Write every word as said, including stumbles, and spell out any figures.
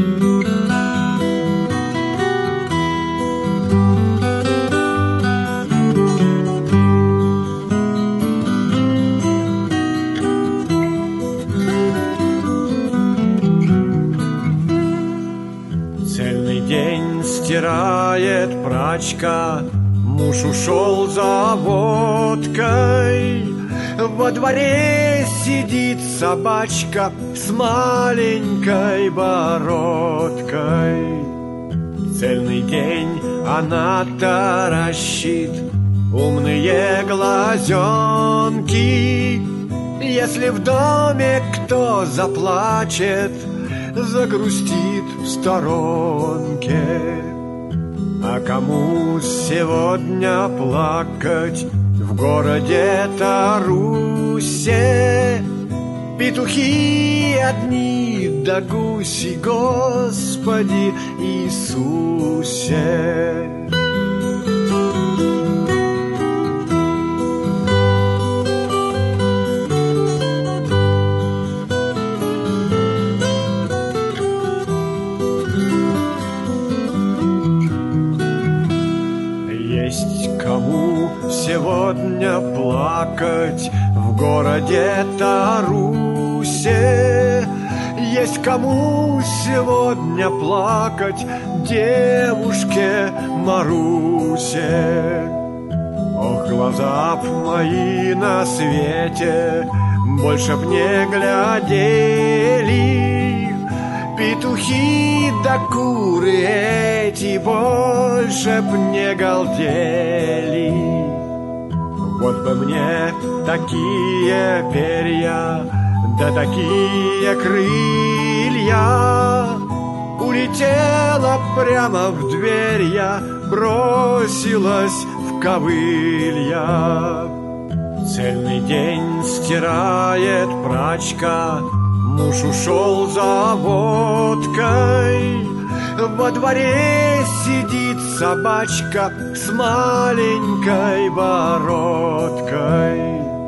Стирает прачка, муж ушел за водкой. Во дворе сидит собачка с маленькой бородкой. Цельный день она таращит умные глазенки. Если в доме кто заплачет, загрустит в сторонке. А кому сегодня плакать в городе Тарусе? Петухи одни да гуси, Господи Иисусе. Сегодня плакать в городе Тарусе. Есть кому сегодня плакать девушке Марусе. Ох, глаза б мои на свете больше б не глядели. Петухи да куры эти больше б не галдели. Вот бы мне такие перья, да такие крылья. Улетела прямо в дверь я, бросилась в ковылья. Цельный день стирает прачка, муж ушел за водкой. Во дворе сидит собачка с маленькой бородкой.